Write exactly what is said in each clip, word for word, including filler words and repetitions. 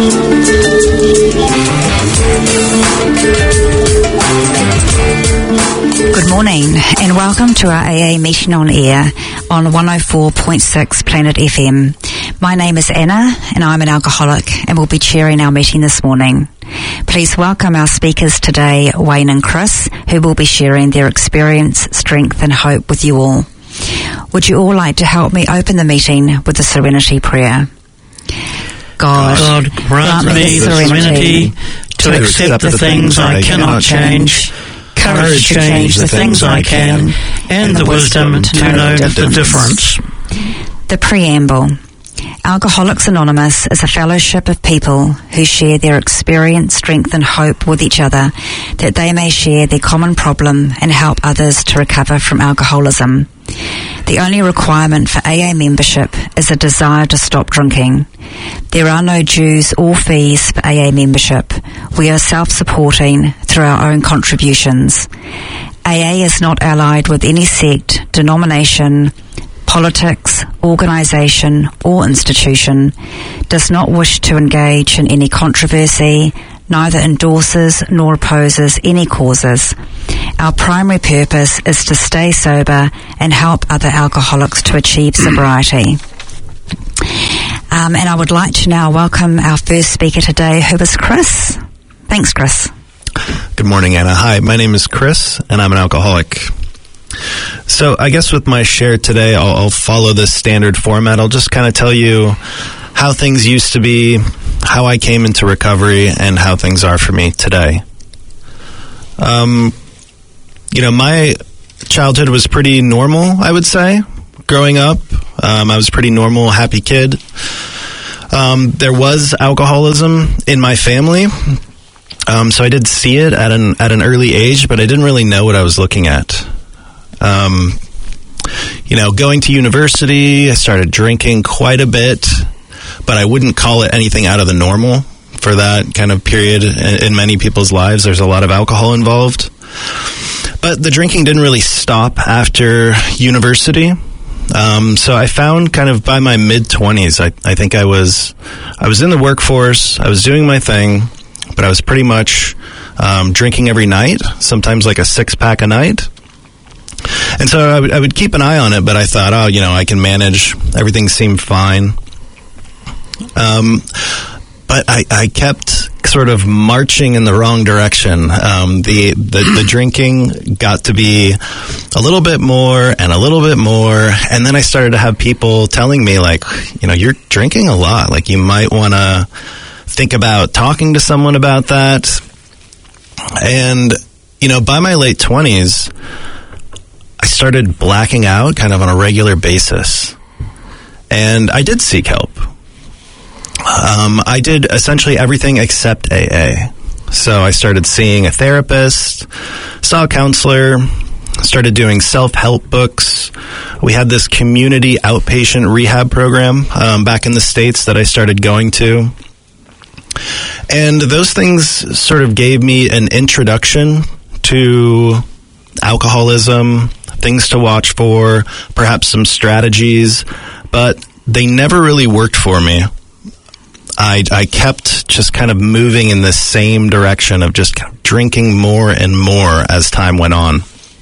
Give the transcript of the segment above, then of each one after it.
Good morning and welcome to our A A meeting on air on one oh four point six Planet F M. My name is Anna and I'm an alcoholic and will be chairing our meeting this morning. Please welcome our speakers today, Wayne and Chris, who will be sharing their experience, strength and hope with you all. Would you all like to help me open the meeting with the Serenity Prayer? God, God grant me the serenity to accept the things I cannot change, courage to change the things I can, and the wisdom to know the difference. The Preamble. Alcoholics Anonymous is a fellowship of people who share their experience, strength and hope with each other, that they may share their common problem and help others to recover from alcoholism. The only requirement for A A membership is a desire to stop drinking. There are no dues or fees for A A membership. We are self-supporting through our own contributions. A A is not allied with any sect, denomination, politics, organisation or institution, does not wish to engage in any controversy, neither endorses nor opposes any causes. Our primary purpose is to stay sober and help other alcoholics to achieve sobriety. Um, and I would like to now welcome our first speaker today, who is Chris. Thanks, Chris. Good morning, Anna. Hi, my name is Chris, and I'm an alcoholic. So I guess with my share today, I'll, I'll follow this standard format. I'll just kind of tell you how things used to be, how I came into recovery, and how things are for me today. Um, you know, my childhood was pretty normal, I would say. Growing up, um, I was a pretty normal, happy kid. Um, there was alcoholism in my family, um, so I did see it at an at an early age, but I didn't really know what I was looking at. Um, you know, going to university, I started drinking quite a bit, but I wouldn't call it anything out of the normal for that kind of period in, in many people's lives. There's a lot of alcohol involved. But the drinking didn't really stop after university. Um, so I found kind of by my mid-twenties, I, I think I was, I was in the workforce, I was doing my thing, but I was pretty much um, drinking every night, sometimes like a six-pack a night. And so I would, I would keep an eye on it, but I thought, oh, you know, I can manage. Everything seemed fine. Um, but I, I kept sort of marching in the wrong direction. Um, the, the, the drinking got to be a little bit more and a little bit more. And then I started to have people telling me, like, you know, you're drinking a lot. Like, you might want to think about talking to someone about that. And, you know, by my late twenties, I started blacking out kind of on a regular basis. And I did seek help. Um, I did essentially everything except A A. So I started seeing a therapist, saw a counselor, started doing self-help books. We had this community outpatient rehab program um, back in the States that I started going to. And those things sort of gave me an introduction to alcoholism, things to watch for, perhaps some strategies, but they never really worked for me. I, I kept just kind of moving in the same direction of just drinking more and more as time went on.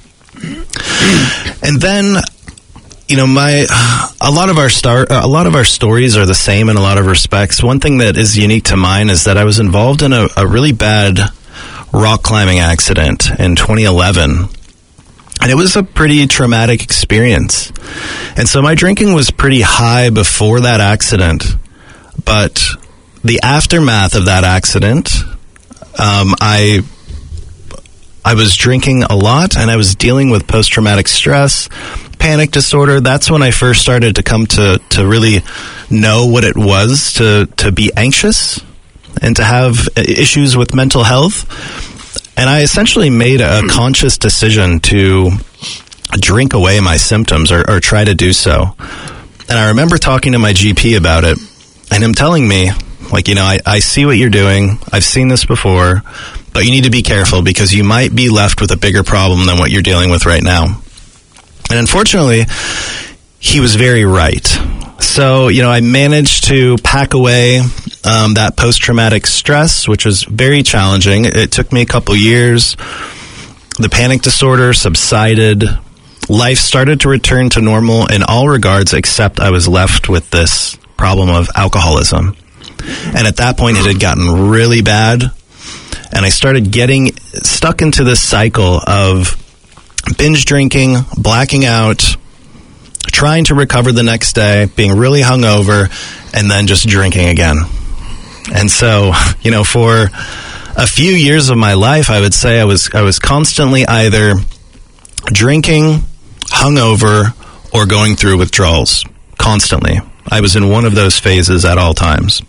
And then, you know, my a lot of our star a lot of our stories are the same in a lot of respects. One thing that is unique to mine is that I was involved in a, a really bad rock climbing accident in twenty eleven. And it was a pretty traumatic experience. And so my drinking was pretty high before that accident. But the aftermath of that accident, um, I I was drinking a lot, and I was dealing with post-traumatic stress, panic disorder. That's when I first started to come to, to really know what it was to, to be anxious and to have issues with mental health. And I essentially made a conscious decision to drink away my symptoms or, or try to do so. And I remember talking to my G P about it and him telling me, like, you know, I, I see what you're doing. I've seen this before, but you need to be careful because you might be left with a bigger problem than what you're dealing with right now. And unfortunately, he was very right. So, you know, I managed to pack away um, that post-traumatic stress, which was very challenging. It took me a couple years. The panic disorder subsided. Life started to return to normal in all regards, except I was left with this problem of alcoholism. And at that point, it had gotten really bad. And I started getting stuck into this cycle of binge drinking, blacking out, trying to recover the next day, being really hungover, and then just drinking again. And so, you know, for a few years of my life, I would say I was I was constantly either drinking, hungover, or going through withdrawals. Constantly. I was in one of those phases at all times.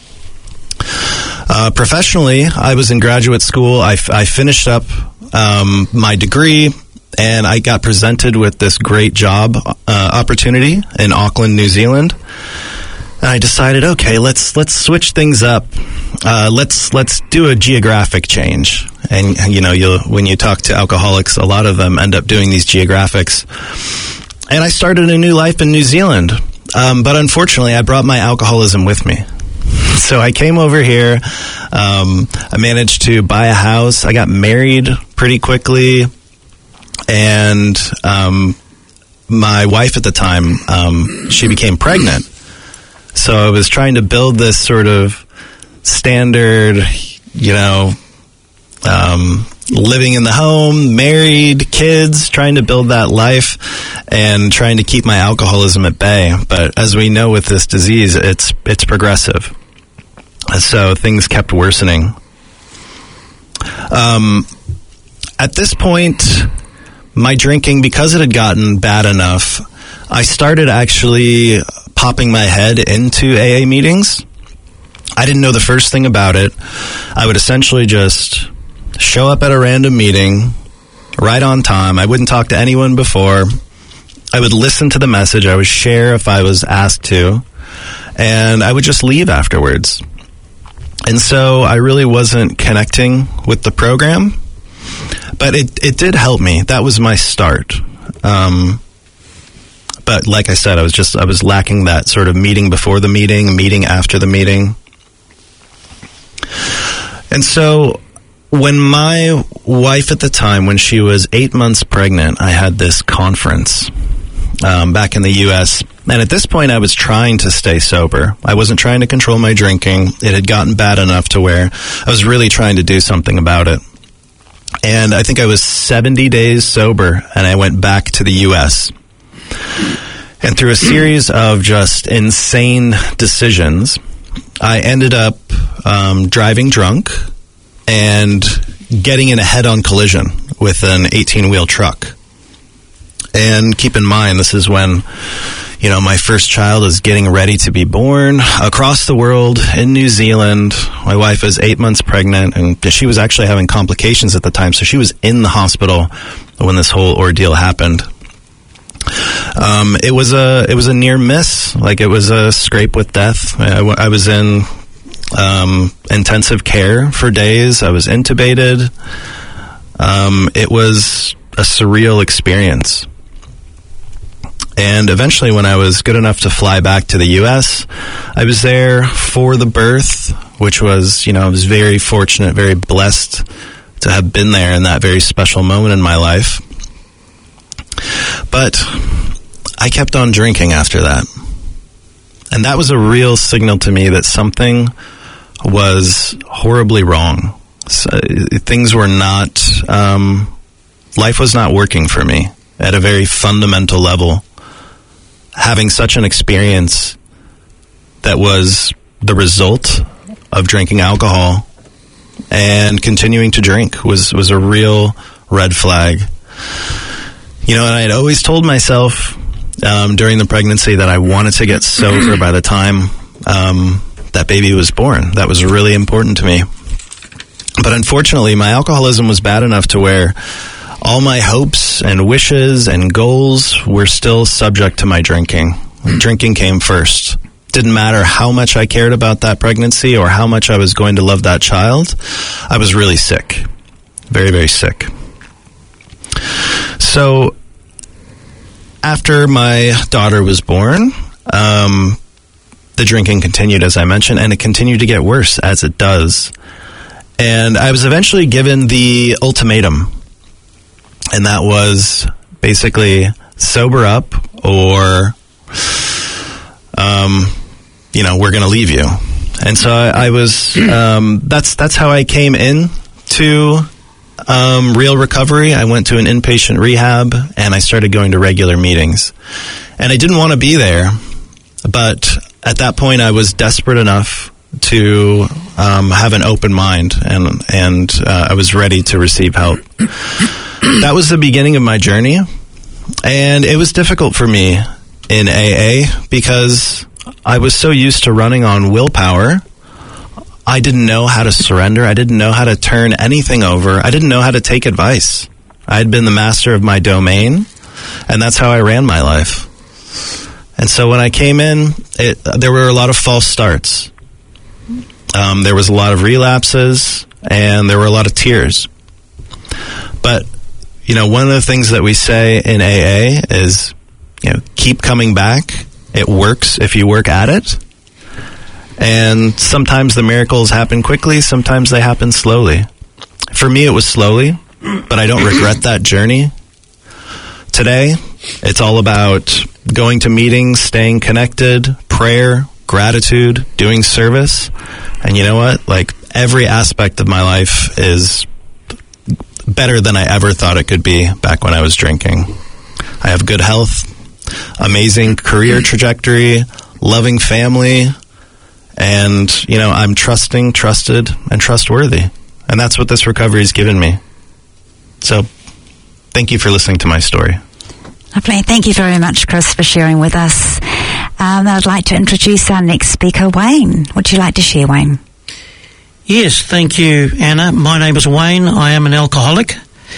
Uh, professionally, I was in graduate school. I, f- I finished up um, my degree, and I got presented with this great job uh, opportunity in Auckland, New Zealand. And I decided, okay, let's let's switch things up. Uh, let's let's do a geographic change. And you know, you when you talk to alcoholics, a lot of them end up doing these geographics. And I started a new life in New Zealand, um, but unfortunately, I brought my alcoholism with me. So I came over here. Um, I managed to buy a house. I got married pretty quickly, and um, my wife at the time, um, she became pregnant. So I was trying to build this sort of standard, you know, um, living in the home, married, kids, trying to build that life and trying to keep my alcoholism at bay. But as we know with this disease, it's it's progressive. So things kept worsening. Um, at this point, my drinking, because it had gotten bad enough, I started actually popping my head into A A meetings. I didn't know the first thing about it. I would essentially just show up at a random meeting right on time. I wouldn't talk to anyone before. I would listen to the message. I would share if I was asked to. And I would just leave afterwards. And so I really wasn't connecting with the program. But it, it did help me. That was my start. Um, but like I said, I was just, I was lacking that sort of meeting before the meeting, meeting after the meeting. And so when my wife at the time, when she was eight months pregnant, I had this conference um, back in the U S And at this point, I was trying to stay sober. I wasn't trying to control my drinking. It had gotten bad enough to where I was really trying to do something about it. And I think I was seventy days sober, and I went back to the U S And through a series of just insane decisions, I ended up um, driving drunk and getting in a head-on collision with an eighteen-wheel truck. And keep in mind, this is when, you know, my first child is getting ready to be born across the world in New Zealand. My wife is eight months pregnant, and she was actually having complications at the time, so she was in the hospital when this whole ordeal happened. Um, it was a it was a near miss, like it was a scrape with death. I, I was in um, intensive care for days. I was intubated. Um, it was a surreal experience. And eventually, when I was good enough to fly back to the U S, I was there for the birth, which was, you know, I was very fortunate, very blessed to have been there in that very special moment in my life. But I kept on drinking after that. And that was a real signal to me that something was horribly wrong. So, things were not, um, life was not working for me at a very fundamental level. Having such an experience that was the result of drinking alcohol and continuing to drink was, was a real red flag. You know, and I had always told myself um, during the pregnancy that I wanted to get sober by the time um, that baby was born. That was really important to me. But unfortunately, my alcoholism was bad enough to where all my hopes and wishes and goals were still subject to my drinking. Drinking came first. Didn't matter how much I cared about that pregnancy or how much I was going to love that child. I was really sick. Very, very sick. So, after my daughter was born, um, the drinking continued, as I mentioned, and it continued to get worse, as it does. And I was eventually given the ultimatum, and that was basically sober up or, um, you know, we're going to leave you. And so I, I was, um, that's, that's how I came in to, um, real recovery. I went to an inpatient rehab and I started going to regular meetings, and I didn't want to be there. But at that point I was desperate enough to, um, have an open mind, and, and, uh, I was ready to receive help. That was the beginning of my journey. And it was difficult for me in A A because I was so used to running on willpower. I didn't know how to surrender. I didn't know how to turn anything over. I didn't know how to take advice. I had been the master of my domain, and that's how I ran my life. And so when I came in, it, there were a lot of false starts. Um, there was a lot of relapses, and there were a lot of tears. But, you know, one of the things that we say in A A is, you know, keep coming back. It works if you work at it. And sometimes the miracles happen quickly, sometimes they happen slowly. For me, it was slowly, but I don't regret that journey. Today, it's all about going to meetings, staying connected, prayer, gratitude, doing service. And you know what? Like, every aspect of my life is better than I ever thought it could be back when I was drinking. I have good health, amazing career trajectory, loving family, and, you know, I'm trusting, trusted, and trustworthy. And that's what this recovery has given me. So, thank you for listening to my story. Lovely. Thank you very much, Chris, for sharing with us. Um, I'd like to introduce our next speaker, Wayne. Would you like to share, Wayne? Yes, thank you, Anna. My name is Wayne. I am an alcoholic,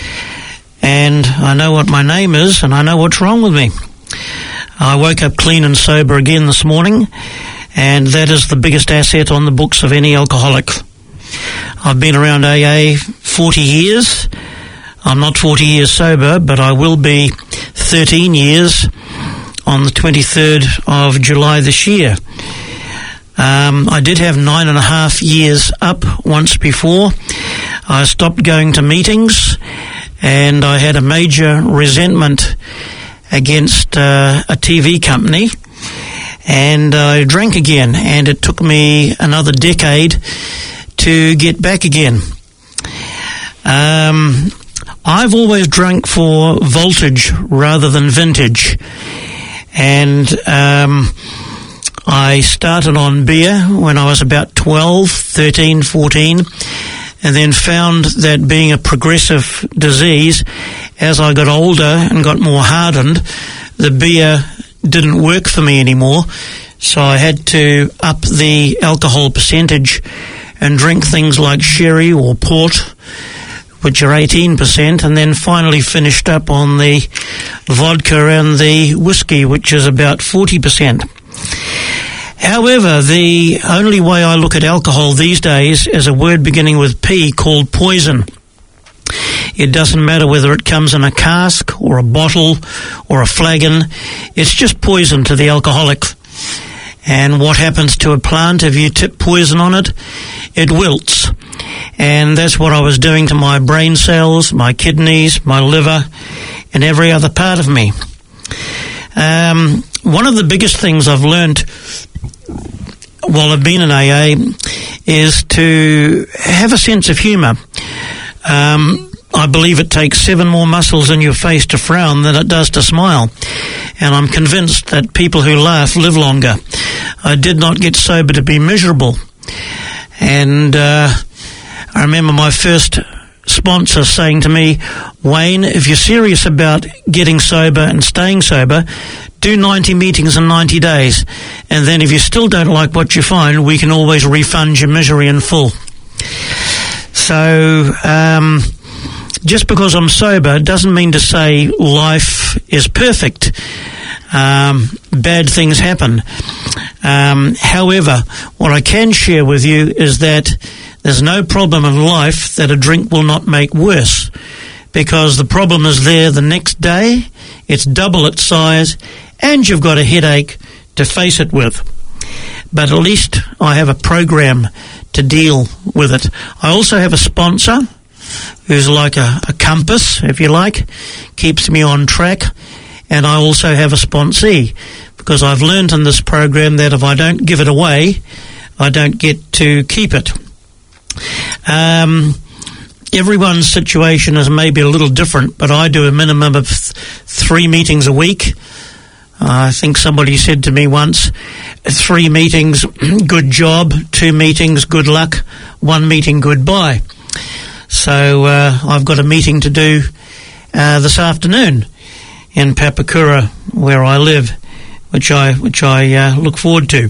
and I know what my name is, and I know what's wrong with me. I woke up clean and sober again this morning, and that is the biggest asset on the books of any alcoholic. I've been around A A forty years. I'm not forty years sober, but I will be thirteen years on the twenty-third of July this year. Um, I did have nine and a half years up once before. I stopped going to meetings, and I had a major resentment against uh, a T V company, and I drank again, and it took me another decade to get back again. Um, I've always drunk for voltage rather than vintage, and um, I started on beer when I was about twelve, thirteen, fourteen, and then found that being a progressive disease, as I got older and got more hardened, the beer didn't work for me anymore, so I had to up the alcohol percentage and drink things like sherry or port, which are eighteen percent, and then finally finished up on the vodka and the whiskey, which is about forty percent. However, the only way I look at alcohol these days is a word beginning with P called poison. It doesn't matter whether it comes in a cask or a bottle or a flagon. It's just poison to the alcoholic. And what happens to a plant if you tip poison on it? It wilts. And that's what I was doing to my brain cells, my kidneys, my liver, and every other part of me. Um, one of the biggest things I've learned while I've been in A A is to have a sense of humour. Um, I believe it takes seven more muscles in your face to frown than it does to smile. And I'm convinced that people who laugh live longer. I did not get sober to be miserable. And uh, I remember my first sponsor saying to me, Wayne, if you're serious about getting sober and staying sober, do ninety meetings in ninety days. And then if you still don't like what you find, we can always refund your misery in full. So, um, just because I'm sober doesn't mean to say life is perfect. Um, bad things happen. Um, however, what I can share with you is that there's no problem in life that a drink will not make worse, because the problem is there the next day, it's double its size, and you've got a headache to face it with. but at least I have a program to deal with it. I also have a sponsor who's like a, a compass, if you like, keeps me on track, and I also have a sponsee, because I've learned in this program that if I don't give it away, I don't get to keep it. Um, everyone's situation is maybe a little different, but I do a minimum of th- three meetings a week. Uh, I think somebody said to me once, three meetings, good job, two meetings, good luck, one meeting, goodbye. So uh, I've got a meeting to do uh, this afternoon in Papakura, where I live, which I which I uh, look forward to.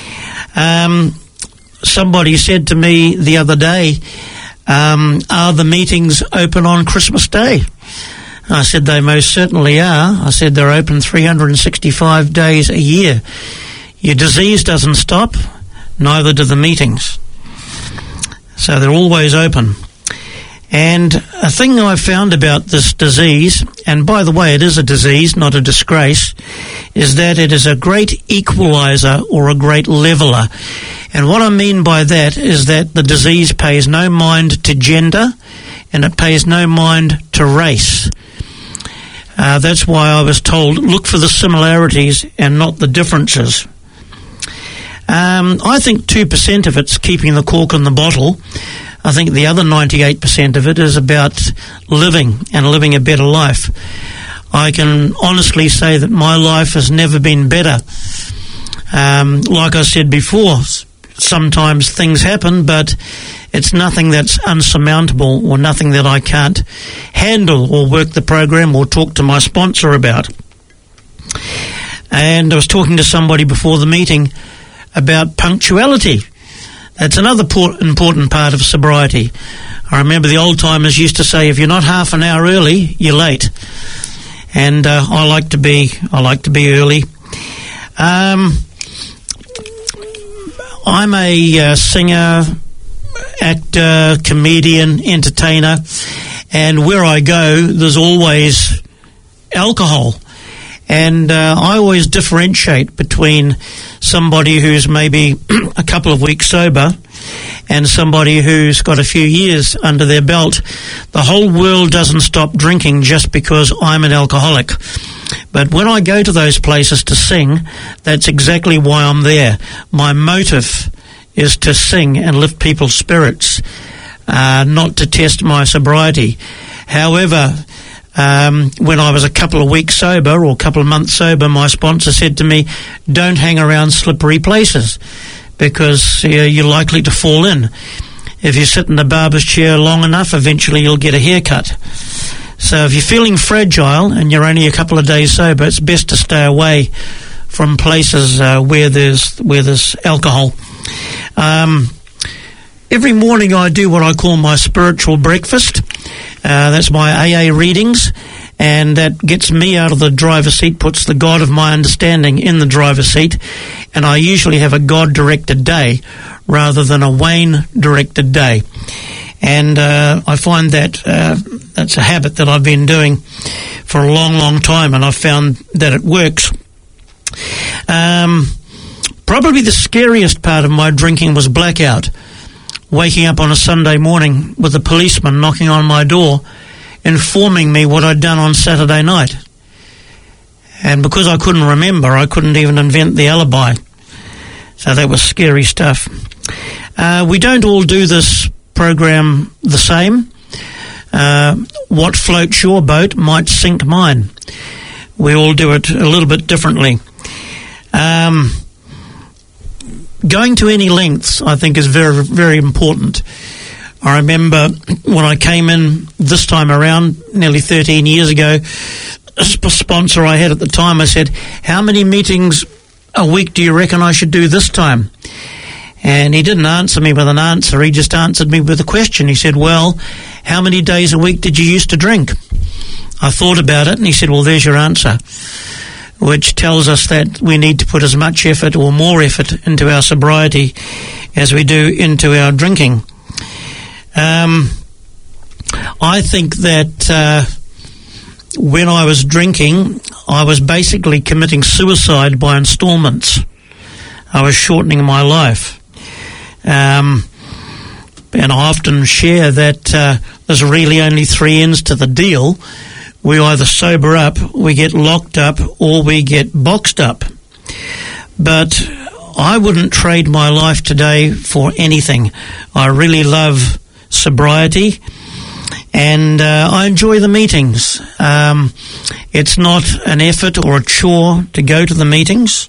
Um, somebody said to me the other day, um, are the meetings open on Christmas Day? I said they most certainly are. I said they're open three hundred sixty-five days a year. Your disease doesn't stop, neither do the meetings. So they're always open. And a thing I've found about this disease, and by the way, it is a disease, not a disgrace, is that it is a great equalizer or a great leveler. And what I mean by that is that the disease pays no mind to gender, and it pays no mind to race. Uh, that's why I was told, look for the similarities and not the differences. Um, I think two percent of it's keeping the cork in the bottle. I think the other ninety-eight percent of it is about living and living a better life. I can honestly say that my life has never been better. Um, like I said before, sometimes things happen, but it's nothing that's unsurmountable or nothing that I can't handle or work the program or talk to my sponsor about. And I was talking to somebody before the meeting about punctuality. That's another por- important part of sobriety. I remember the old timers used to say, if you're not half an hour early, you're late. And uh, I like to be, I like to be early. Um, I'm a uh, singer, actor, comedian, entertainer, and where I go, there's always alcohol. And uh, I always differentiate between somebody who's maybe a couple of weeks sober and somebody who's got a few years under their belt. The whole world doesn't stop drinking just because I'm an alcoholic. But when I go to those places to sing, that's exactly why I'm there. My motive is to sing and lift people's spirits, uh, not to test my sobriety. However, Um, when I was a couple of weeks sober or a couple of months sober, my sponsor said to me, don't hang around slippery places because uh, you're likely to fall in. If you sit in the barber's chair long enough, eventually you'll get a haircut. So if you're feeling fragile and you're only a couple of days sober, it's best to stay away from places uh, where there's where there's alcohol. Um, every morning I do what I call my spiritual breakfast. Uh, that's my A A readings, and that gets me out of the driver's seat, puts the God of my understanding in the driver's seat, and I usually have a God-directed day rather than a Wayne-directed day. And uh, I find that uh, that's a habit that I've been doing for a long, long time, and I've found that it works. Um, probably the scariest part of my drinking was blackout. Waking up on a Sunday morning with a policeman knocking on my door, informing me what I'd done on Saturday night. And because I couldn't remember, I couldn't even invent the alibi. So that was scary stuff. Uh, we don't all do this program the same. Uh, what floats your boat might sink mine. We all do it a little bit differently. Um... Going to any lengths, I think, is very, very important. I remember when I came in this time around, nearly thirteen years ago, a sp- sponsor I had at the time, I said, how many meetings a week do you reckon I should do this time? And he didn't answer me with an answer, he just answered me with a question. He said, well, how many days a week did you used to drink? I thought about it, and he said, well, there's your answer. Which tells us that we need to put as much effort or more effort into our sobriety as we do into our drinking. Um, I think that uh, when I was drinking, I was basically committing suicide by installments. I was shortening my life. Um, and I often share that uh, there's really only three ends to the deal. We either sober up, we get locked up, or we get boxed up. But I wouldn't trade my life today for anything. I really love sobriety, and uh, I enjoy the meetings. Um, it's not an effort or a chore to go to the meetings.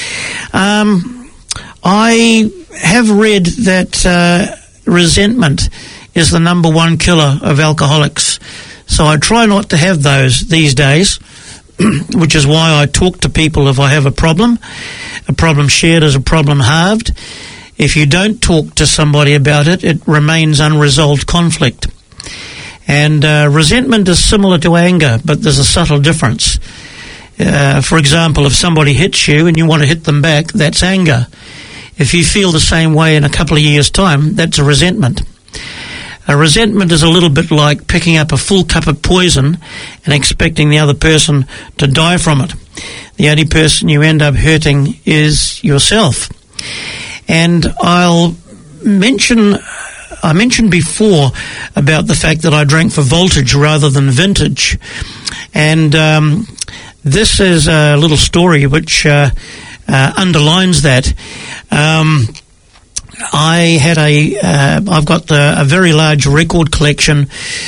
Um, I have read that uh, resentment is the number one killer of alcoholics. So I try not to have those these days, which is why I talk to people if I have a problem. A problem shared is a problem halved. If you don't talk to somebody about it, it remains unresolved conflict. And uh, resentment is similar to anger, but there's a subtle difference. Uh, for example, if somebody hits you and you want to hit them back, that's anger. If you feel the same way in a couple of years' time, that's a resentment. A resentment is a little bit like picking up a full cup of poison and expecting the other person to die from it. The only person you end up hurting is yourself. And I'll mention, I mentioned before about the fact that I drank for voltage rather than vintage. And um, this is a little story which uh, uh, underlines that. Um, I had a, uh, I've got the, a very large record collection,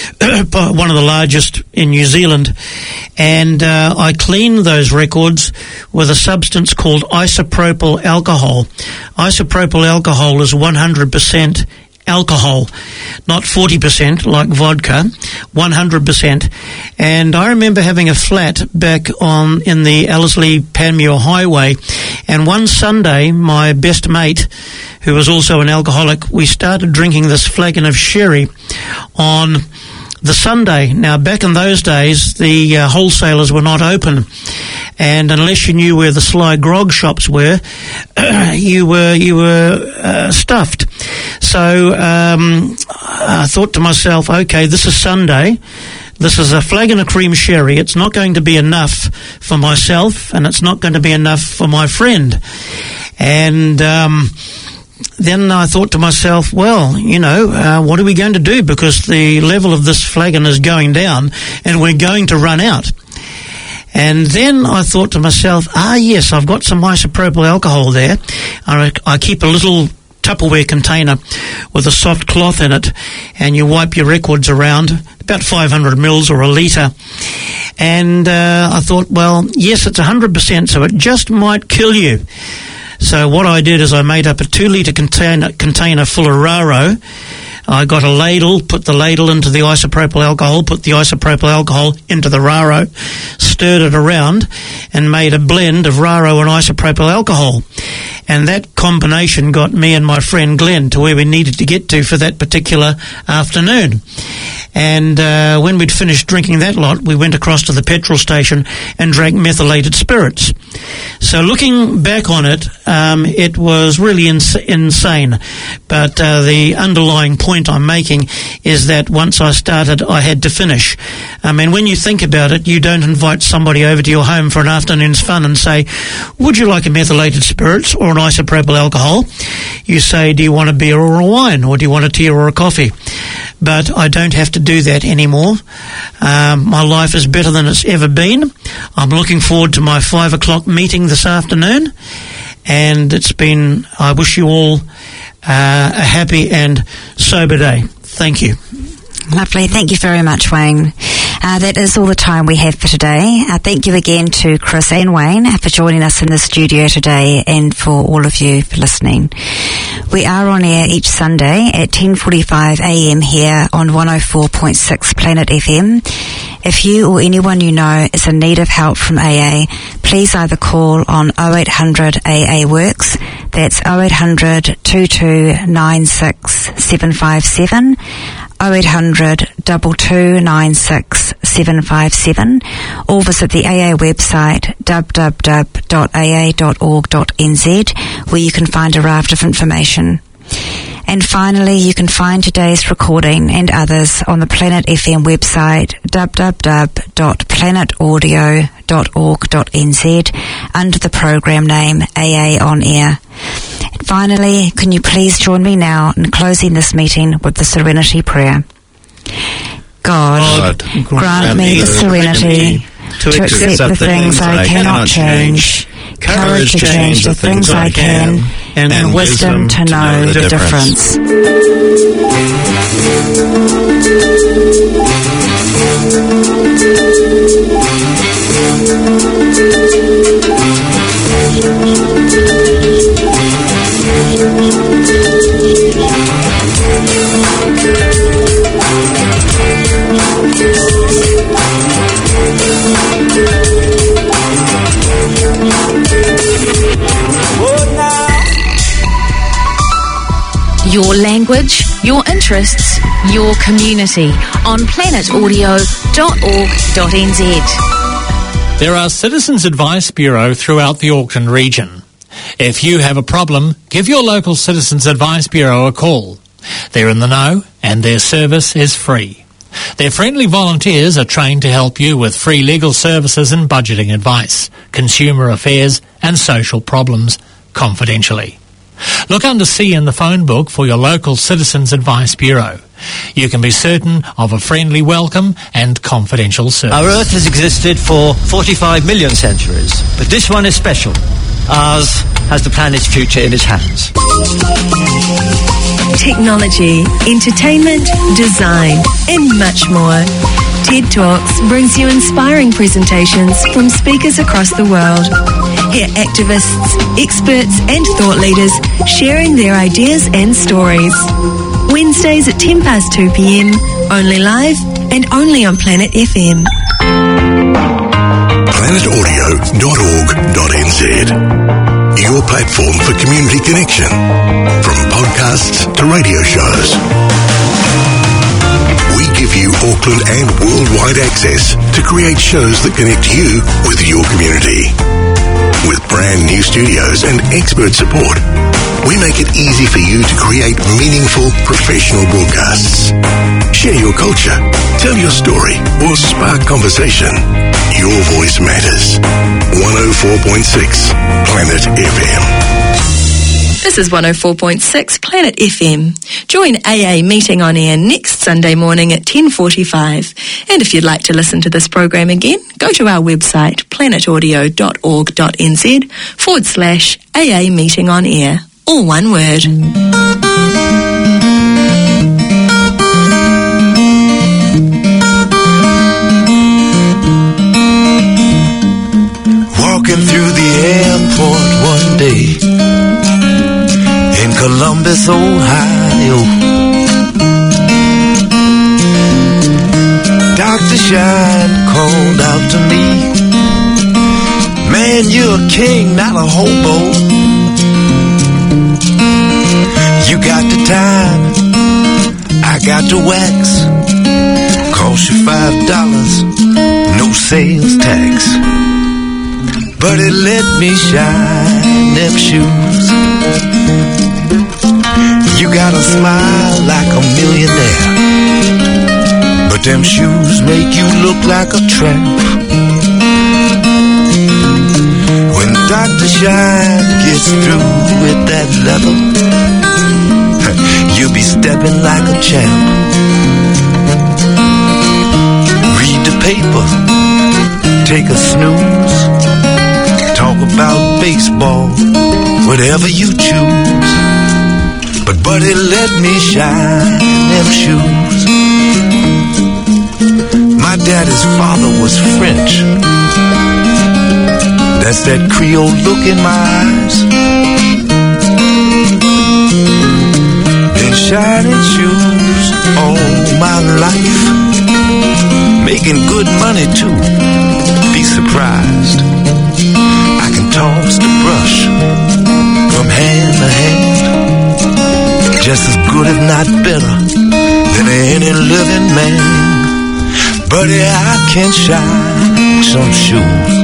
one of the largest in New Zealand, and uh, I cleaned those records with a substance called isopropyl alcohol. Isopropyl alcohol is one hundred percent alcohol, not forty percent like vodka, one hundred percent. And I remember having a flat back on in the Ellerslie-Panmure Highway, and one Sunday my best mate, who was also an alcoholic, we started drinking this flagon of sherry on the Sunday. Now, back in those days, the uh, wholesalers were not open, and unless you knew where the sly grog shops were, you were you were uh, stuffed. So um, I thought to myself, okay, this is Sunday. This is a flagon of cream sherry. It's not going to be enough for myself, and it's not going to be enough for my friend. And um, then I thought to myself, well, you know, uh, what are we going to do? Because the level of this flagon is going down, and we're going to run out. And then I thought to myself, ah, yes, I've got some isopropyl alcohol there. I, I keep a little Tupperware container with a soft cloth in it, and you wipe your records around, about five hundred mils or a litre. And uh, I thought, well, yes, it's one hundred percent, so it just might kill you. So what I did is I made up a two-litre container, container full of Raro. I got a ladle, put the ladle into the isopropyl alcohol, put the isopropyl alcohol into the Raro, stirred it around, and made a blend of Raro and isopropyl alcohol. And that combination got me and my friend Glenn to where we needed to get to for that particular afternoon. And uh, when we'd finished drinking that lot, we went across to the petrol station and drank methylated spirits. So looking back on it, um, it was really ins- insane. But uh, the underlying point I'm making is that once I started, I had to finish. I mean, when you think about it, you don't invite somebody over to your home for an afternoon's fun and say, would you like a methylated spirits or an isopropyl alcohol? You say, do you want a beer or a wine, or do you want a tea or a coffee? But I don't have to do that anymore. Um, my life is better than it's ever been. I'm looking forward to my five o'clock meeting this afternoon, and it's been, I wish you all uh, a happy and sober day. Thank you. Lovely. Thank you very much, Wayne. Uh, that is all the time we have for today. Uh, thank you again to Chris and Wayne for joining us in the studio today, and for all of you for listening. We are on air each Sunday at ten forty-five a m here on one oh four point six Planet F M. If you or anyone you know is in need of help from A A, please either call on oh eight hundred A A Works, that's oh eight hundred, two two nine six, seven five seven, oh eight hundred, two two nine six, seven five seven, or visit the A A website w w w dot a a dot org dot n z, where you can find a raft of information. And finally, you can find today's recording and others on the Planet F M website, w w w dot planet audio dot org dot n z, under the program name A A On Air. And finally, can you please join me now in closing this meeting with the Serenity Prayer? God, God grant me the serenity to, to accept the things I cannot change, courage to change the things I can, and, and wisdom to know the difference. Your language, your interests, your community on planet audio dot org dot n z. There are Citizens Advice Bureau throughout the Auckland region. If you have a problem, give your local Citizens Advice Bureau a call. They're in the know and their service is free. Their friendly volunteers are trained to help you with free legal services and budgeting advice, consumer affairs and social problems confidentially. Look under C in the phone book for your local Citizens Advice Bureau. You can be certain of a friendly welcome and confidential service. Our Earth has existed for forty-five million centuries, but this one is special. Ours has the planet's future in its hands. Technology, entertainment, design, and much more. TED Talks brings you inspiring presentations from speakers across the world. Hear activists, experts and thought leaders sharing their ideas and stories. Wednesdays at ten past two p m, only live and only on Planet F M. planet audio dot org dot n z. Your platform for community connection. From podcasts to radio shows. We give you Auckland and worldwide access to create shows that connect you with your community. With brand new studios and expert support, we make it easy for you to create meaningful, professional broadcasts. Share your culture, tell your story, or spark conversation. Your voice matters. one oh four point six Planet F M. This is one oh four point six Planet F M. Join A A Meeting on Air next Sunday morning at ten forty-five. And if you'd like to listen to this program again, go to our website, planet audio dot org dot n z forward slash A A Meeting on Air. All one word. Walking through the airport one day in Columbus, Ohio. Doctor Shine called out to me, man, you're a king, not a hobo. You got the time, I got the wax. Cost you five dollars, no sales tax. But it let me shine them shoes. You got a smile like a millionaire, but them shoes make you look like a tramp. When Doctor Shine gets through with that leather, you'll be stepping like a champ. Read the paper, take a snooze, talk about baseball, whatever you choose. But buddy, let me shine them shoes. My daddy's father was French. That's that Creole look in my eyes. Been shining shoes all my life, making good money too. Be surprised, I can toss the brush from hand to hand, just as good if not better than any living man. Buddy, I can shine some shoes.